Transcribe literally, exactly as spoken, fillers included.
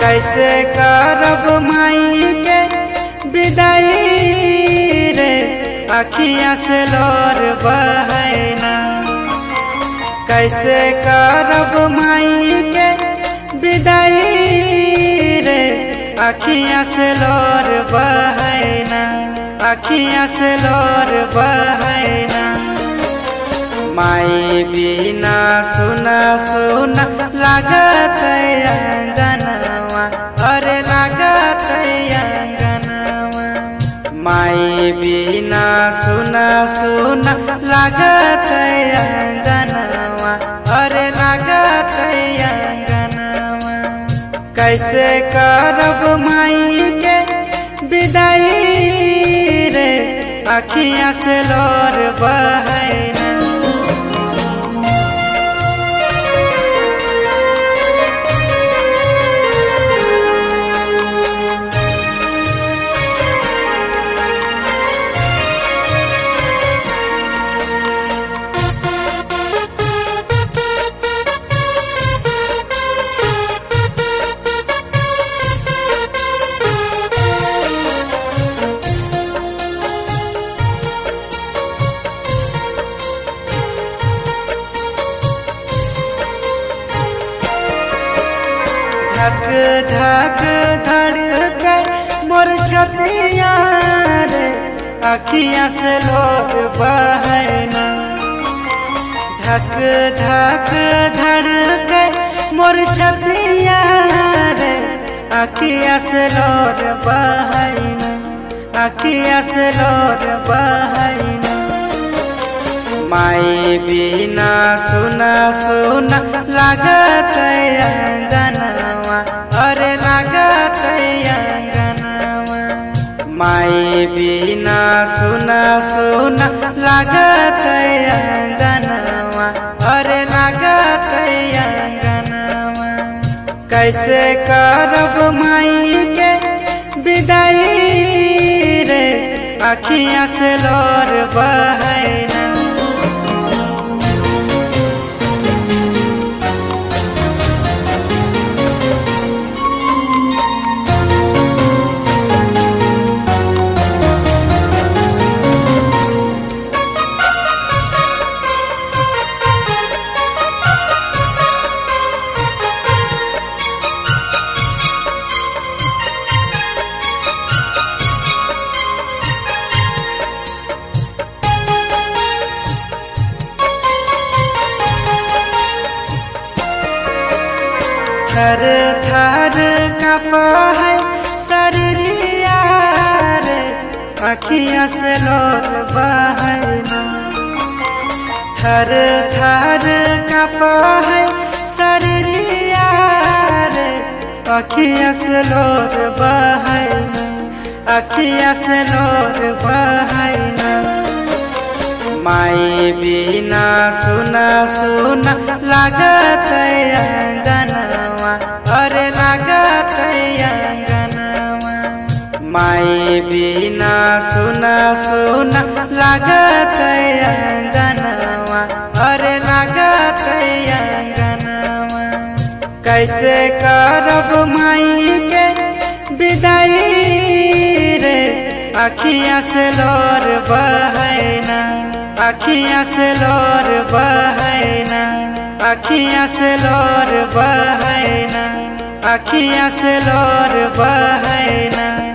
कैसे करब माई के विदाई रे, अखियाँ से लोर बहना। कैसे करब माई के विदाई रे, अखियाँ से लोर बहना, अखियाँ से लोर बहना। माई बिना सुना सुना लागत अंगनवा, अरे लागत अंगनवा। माई बिना सुना सुना लागत अंगनवा, अरे लागत अंगनवा। कैसे करब माई के विदाई रे, अखियाँ से लोर बहना। धक धक धड़के मोर छतिया रे, अखियाँ से लोर बहना। धक धक धड़के मोर छतिया रे, अखियाँ से लोर बहना, अखियाँ से लोर बहना। माई बिना सुना सुना लागत अंगनवा, अरे लागत अंगनवा। माई बिना सुना सुना लागत अंगनवा, अरे लागत अंगनवा। कैसे करब माई के विदाई रे, अखियाँ से लोर बहना। थर थर कपा है शरीरिया रे, अखियाँ से लोर बहना। थर थर कपा है शरीरिया रे, अखियाँ से लोर बहना, अखियाँ से लोर बहना। माई बिना सुना सुना लागत अंगनवा, अरे लागत अंगनवा। माई बिना सुना सुना लागत अंगनवा, अरे लागत अंगनवा। कैसे करब माई के विदाई रे, अखियाँ से लोर बहना, अखियाँ से लोर बहना, अखियाँ से लोर बहना, अखियाँ से लोर बहना।